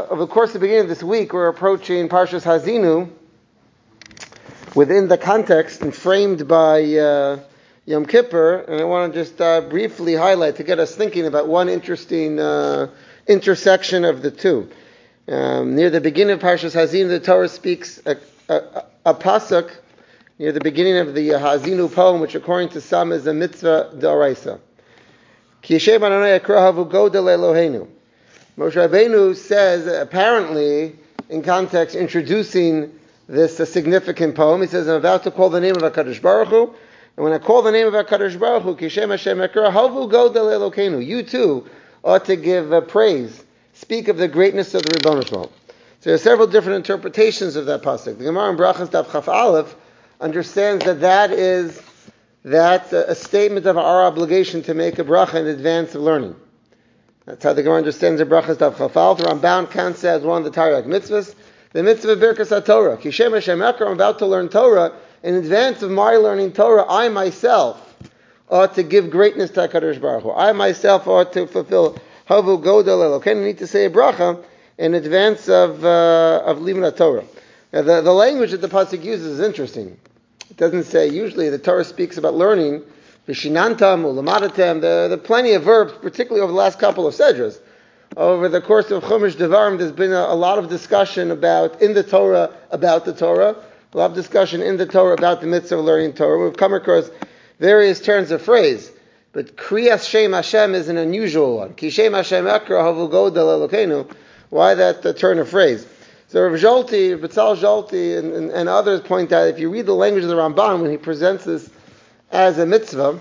over the course of the beginning of this week, we're approaching Parshas Hazinu within the context and framed by Yom Kippur, and I want to just briefly highlight to get us thinking about one interesting intersection of the two. Near the beginning of Parshas Hazinu, the Torah speaks a pasuk near the beginning of the Hazinu poem, which according to some is a mitzvah d'oraisa. Ki Hashem Adonai yakrahavu godel Eloheinu. Moshe Rabbeinu says, apparently, in context, introducing this significant poem, he says, I'm about to call the name of HaKadosh Baruch Hu, and when I call the name of HaKadosh Baruch Hu, Kishem Hashem Ekra, Havu Godel Elokeinu, you too ought to give praise, speak of the greatness of the Rebbeinu Shalom. So there are several different interpretations of that pasuk. The Gemara in Brachas Daf Chaf Aleph understands that is a statement of our obligation to make a bracha in advance of learning. That's how the Gemara understands the brachas Daf Chaf Aleph. The Ramban counts as one of the Taryag mitzvahs. The mitzvah of Birkas HaTorah. Kishem Hashem Ekra, I'm about to learn Torah. In advance of my learning Torah, I myself ought to give greatness to HaKadosh Baruch Hu. I myself ought to fulfill Havu Godel Elokeinu. I need to say a bracha in advance of Limud Torah. Now, the language that the pasuk uses is interesting. It doesn't say, usually the Torah speaks about learning, Vishinantam, Ulamadatem. There are plenty of verbs, particularly over the last couple of sedras. Over the course of Chumash Devarim, there's been a lot of discussion about the Torah, a lot of discussion in the Torah about the mitzvah of learning Torah. We've come across various turns of phrase, but Kriyas Shem Hashem is an unusual one. Ki Shem Hashem Ekra Havu Godel Elokeinu. Why that turn of phrase? So Rav Zolti, Betzal Zolti, and others point out, if you read the language of the Ramban, when he presents this as a mitzvah,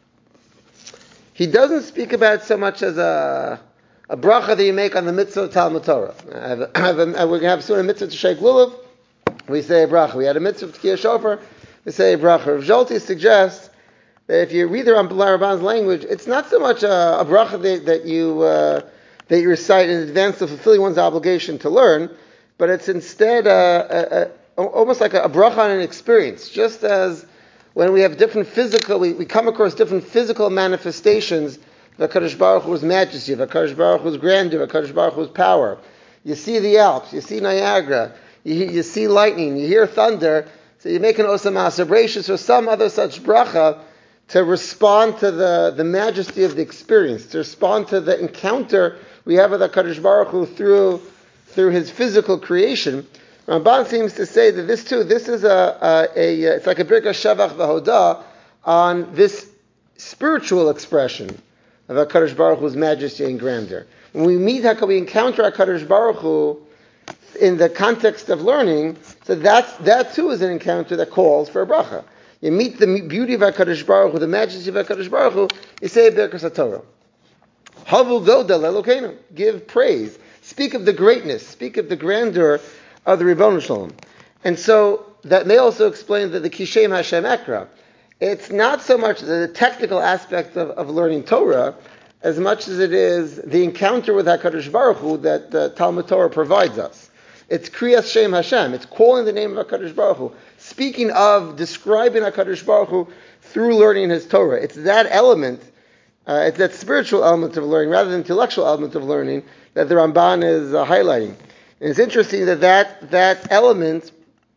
he doesn't speak about it so much as a bracha that you make on the mitzvah of Talmud Torah. We're going to have soon a mitzvah to Sheikh Lulav, we say a bracha. We had a mitzvah to Tkiyah Shofar, we say a bracha. Rav Zolti suggests that if you read the Ramban's language, it's not so much a bracha that you recite in advance of fulfilling one's obligation to learn, but it's instead almost like a bracha on an experience. Just as when we have different physical, we come across different physical manifestations of HaKadosh Baruch Hu's majesty, of HaKadosh Baruch Hu's grandeur, of HaKadosh Baruch Hu's power. You see the Alps, you see Niagara, you see lightning, you hear thunder, so you make an osama celebration or some other such bracha to respond to the majesty of the experience, to respond to the encounter we have with HaKadosh Baruch Hu through his physical creation. Ramban seems to say that this is it's like a Birkas Shavach V'Hodah on this spiritual expression of HaKadosh Baruch Hu's majesty and grandeur. When we encounter HaKadosh Baruch Hu in the context of learning, so that too is an encounter that calls for a bracha. You meet the beauty of HaKadosh Baruch Hu, the majesty of HaKadosh Baruch Hu, you say a Birkas HaTorah. Havu Godel Elokeinu, give praise. Speak of the greatness, speak of the grandeur of the Rebbeinu Shalom. And so that may also explain that the Kishem Hashem Ekra, it's not so much the technical aspect of learning Torah as much as it is the encounter with HaKadosh Baruch Hu that Talmud Torah provides us. It's Kriyas Shem Hashem, it's calling the name of HaKadosh Baruch Hu, speaking of, describing HaKadosh Baruch Hu through learning His Torah. It's that element, it's that spiritual element of learning rather than intellectual element of learning that the Ramban is highlighting. And it's interesting that element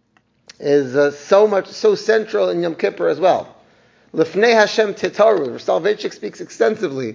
is so central in Yom Kippur as well. Lifnei Hashem Titaru. Rav Soloveitchik speaks extensively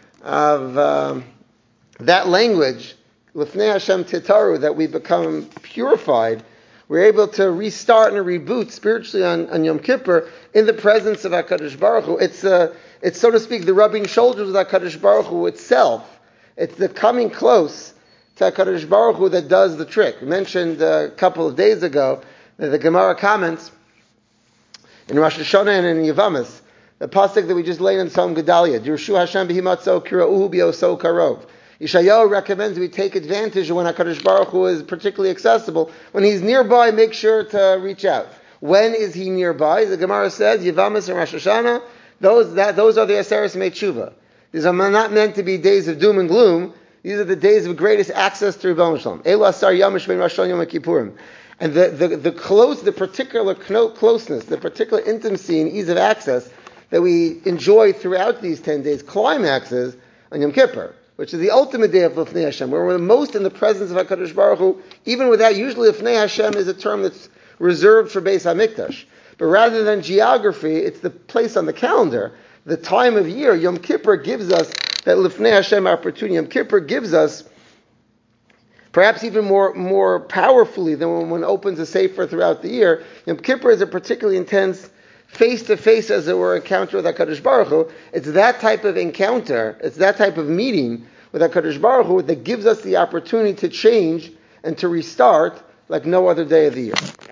of that language, Lifnei Hashem Titaru, that we become purified. We're able to restart and reboot spiritually on Yom Kippur in the presence of HaKadosh Baruch Hu. It's so to speak the rubbing shoulders with HaKadosh Baruch Hu itself. It's the coming close to HaKadosh Baruch Hu that does the trick. We mentioned a couple of days ago that the Gemara comments in Rosh Hashanah and in Yavamas, the pasuk that we just laid in Psalm Gedalia, Dirshu Hashem b'himatzo kira'uhu b'yoso karov. Yeshayahu recommends we take advantage of when HaKadosh Baruch Hu is particularly accessible. When He's nearby, make sure to reach out. When is He nearby? The Gemara says, Yavamas and Rosh Hashanah, those are the Aseres Mei Tshuva. These are not meant to be days of doom and gloom. These are the days of greatest access to Rebbeinu Shalom. Elu asar yamash ben Rosh Hashanah Yom Kippurim. And the particular closeness, the particular intimacy and ease of access that we enjoy throughout these 10 days climaxes on Yom Kippur, which is the ultimate day of Lifnei Hashem, where we're most in the presence of HaKadosh Baruch Hu, even without, usually Lifnei Hashem is a term that's reserved for Beis HaMikdash. But rather than geography, it's the place on the calendar, the time of year. Yom Kippur gives us that Lifnei Hashem opportunity. Yom Kippur gives us, perhaps even more powerfully than when one opens a sefer throughout the year, Yom Kippur is a particularly intense face-to-face, as it were, encounter with HaKadosh Baruch Hu. It's that type of encounter, it's that type of meeting with HaKadosh Baruch Hu that gives us the opportunity to change and to restart like no other day of the year.